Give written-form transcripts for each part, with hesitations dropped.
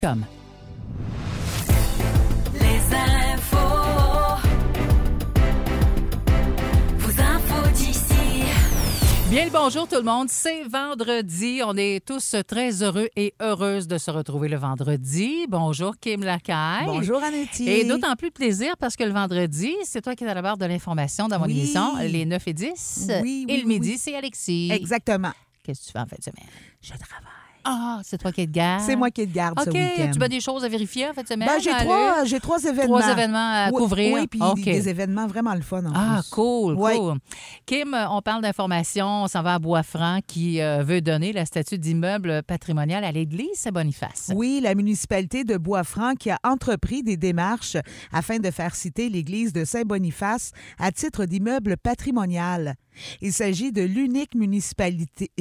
Comme. Les infos. Vos infos d'ici. Bien le bonjour tout le monde, c'est vendredi. On est tous très heureux et heureuses de se retrouver le vendredi. Bonjour Kim Lacaille. Bonjour Annette. Et d'autant plus de plaisir parce que le vendredi, c'est toi qui es à la barre de l'information dans mon émission, les 9 et 10. Oui, et le midi, c'est Alexis. Exactement. Qu'est-ce que tu fais en fin de semaine? Je travaille. Ah, c'est toi qui es de garde? C'est moi qui te garde ce week-end. OK, tu as des choses à vérifier en fin de semaine? Ben, j'ai trois événements. 3 événements à couvrir? Oui, puis des événements vraiment le fun en plus. Cool, Ouais. cool. Kim, on parle d'information. On s'en va à Bois-Franc qui veut donner la statue d'immeuble patrimonial à l'église Saint-Boniface. Oui, la municipalité de Bois-Franc qui a entrepris des démarches afin de faire citer l'église de Saint-Boniface à titre d'immeuble patrimonial. Il s'agit de l'unique municipalité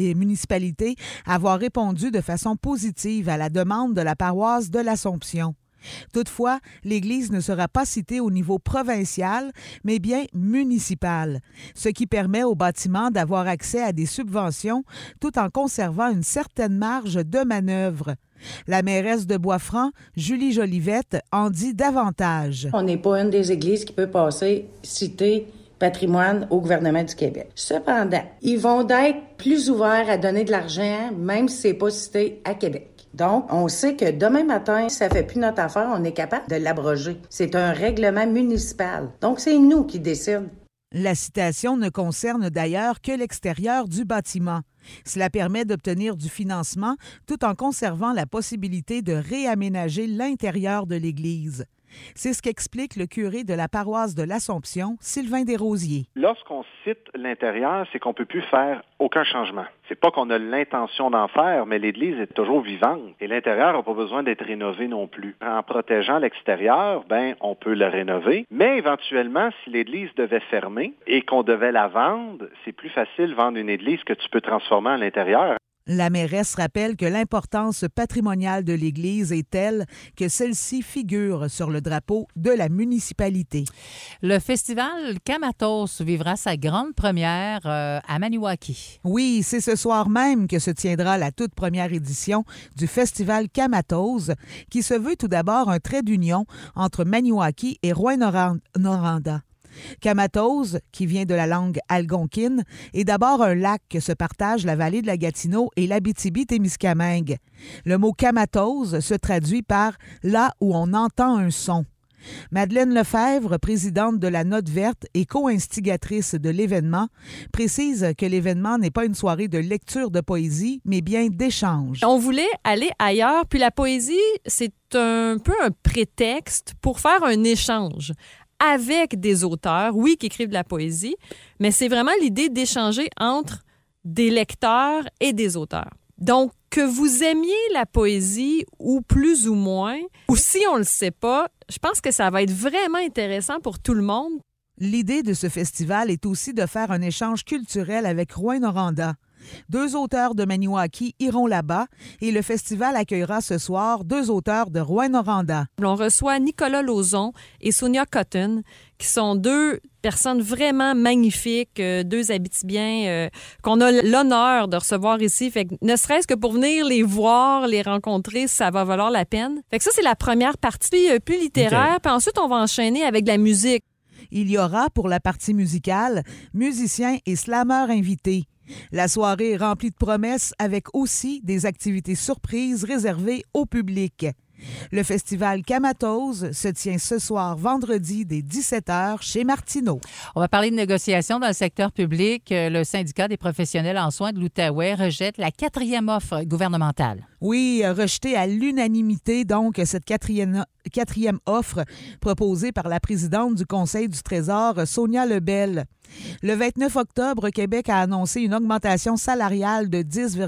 à avoir répondu de façon positive à la demande de la paroisse de l'Assomption. Toutefois, l'Église ne sera pas citée au niveau provincial, mais bien municipal, ce qui permet au bâtiment d'avoir accès à des subventions tout en conservant une certaine marge de manœuvre. La mairesse de Bois-Franc, Julie Jolivette, en dit davantage. On n'est pas une des églises qui peut passer citer patrimoine au gouvernement du Québec. Cependant, ils vont être plus ouverts à donner de l'argent, même si c'est pas cité à Québec. Donc, on sait que demain matin, si ça fait plus notre affaire, on est capable de l'abroger. C'est un règlement municipal. Donc, c'est nous qui décidons. La citation ne concerne d'ailleurs que l'extérieur du bâtiment. Cela permet d'obtenir du financement tout en conservant la possibilité de réaménager l'intérieur de l'église. C'est ce qu'explique le curé de la paroisse de l'Assomption, Sylvain Desrosiers. Lorsqu'on cite l'intérieur, c'est qu'on ne peut plus faire aucun changement. C'est pas qu'on a l'intention d'en faire, mais l'Église est toujours vivante. Et l'intérieur n'a pas besoin d'être rénové non plus. En protégeant l'extérieur, on peut le rénover. Mais éventuellement, si l'Église devait fermer et qu'on devait la vendre, c'est plus facile de vendre une Église que tu peux transformer à l'intérieur. La mairesse rappelle que l'importance patrimoniale de l'Église est telle que celle-ci figure sur le drapeau de la municipalité. Le festival Kamatos vivra sa grande première à Maniwaki. Oui, c'est ce soir même que se tiendra la toute première édition du festival Kamatos, qui se veut tout d'abord un trait d'union entre Maniwaki et Rouyn-Noranda. Kamatos, qui vient de la langue algonquine, est d'abord un lac que se partagent la vallée de la Gatineau et l'Abitibi-Témiscamingue. Le mot Kamatos se traduit par « là où on entend un son ». Madeleine Lefebvre, présidente de la Note verte et co-instigatrice de l'événement, précise que l'événement n'est pas une soirée de lecture de poésie, mais bien d'échange. On voulait aller ailleurs, puis la poésie, c'est un peu un prétexte pour faire un échange avec des auteurs, oui, qui écrivent de la poésie, mais c'est vraiment l'idée d'échanger entre des lecteurs et des auteurs. Donc, que vous aimiez la poésie ou plus ou moins, ou si on ne le sait pas, je pense que ça va être vraiment intéressant pour tout le monde. L'idée de ce festival est aussi de faire un échange culturel avec Rouyn-Noranda. 2 auteurs de Maniwaki iront là-bas et le festival accueillera ce soir 2 auteurs de Rouyn-Noranda. On reçoit Nicolas Lauzon et Sonia Cotton, qui sont 2 personnes vraiment magnifiques, 2 Abitibiens qu'on a l'honneur de recevoir ici. Fait que ne serait-ce que pour venir les voir, les rencontrer, ça va valoir la peine. Fait que ça, c'est la première partie plus littéraire. Puis ensuite, on va enchaîner avec de la musique. Il y aura, pour la partie musicale, musiciens et slammeurs invités. La soirée est remplie de promesses avec aussi des activités surprises réservées au public. Le festival Kamatos se tient ce soir vendredi dès 17h chez Martineau. On va parler de négociations dans le secteur public. Le syndicat des professionnels en soins de l'Outaouais rejette la 4e offre gouvernementale. Oui, rejetée à l'unanimité, donc, cette quatrième offre proposée par la présidente du Conseil du Trésor, Sonia Lebel. Le 29 octobre, Québec a annoncé une augmentation salariale de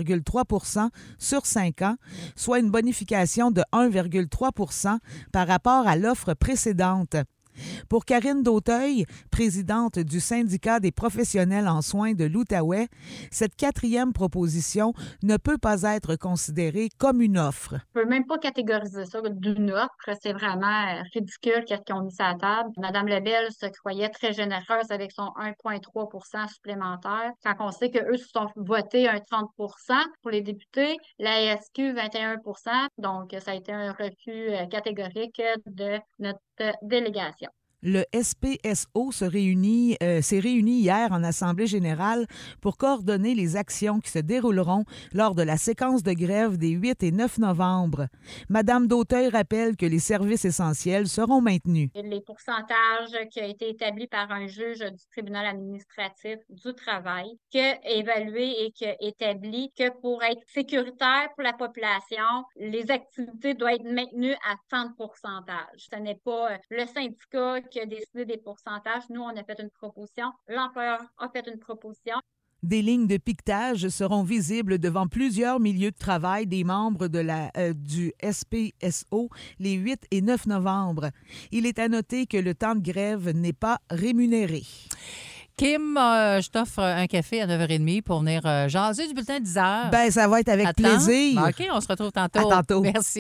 10,3 % sur 5 ans, soit une bonification de 1,3 % par rapport à l'offre précédente. Pour Karine Dauteuil, présidente du syndicat des professionnels en soins de l'Outaouais, cette 4e proposition ne peut pas être considérée comme une offre. On ne peut même pas catégoriser ça d'une offre. C'est vraiment ridicule qu'est-ce qu'ils ont mis sur la table. Mme Lebel se croyait très généreuse avec son 1,3 supplémentaire. Quand on sait qu'eux se sont votés un 30 pour les députés, la SQ 21 donc ça a été un refus catégorique de notre délégation. Le SPSO s'est réuni hier en Assemblée générale pour coordonner les actions qui se dérouleront lors de la séquence de grève des 8 et 9 novembre. Madame Dauteuil rappelle que les services essentiels seront maintenus. Les pourcentages qui ont été établis par un juge du tribunal administratif du travail, qui a évalué et qui a établi que pour être sécuritaire pour la population, les activités doivent être maintenues à tant de pourcentage. Ce n'est pas le syndicat qui a décidé des pourcentages. Nous, on a fait une proposition. L'employeur a fait une proposition. Des lignes de piquetage seront visibles devant plusieurs milieux de travail des membres du SPSO les 8 et 9 novembre. Il est à noter que le temps de grève n'est pas rémunéré. Kim, je t'offre un café à 9h30 pour venir jaser du bulletin de 10h. Ben, ça va être avec plaisir. OK, on se retrouve tantôt. À tantôt. Merci.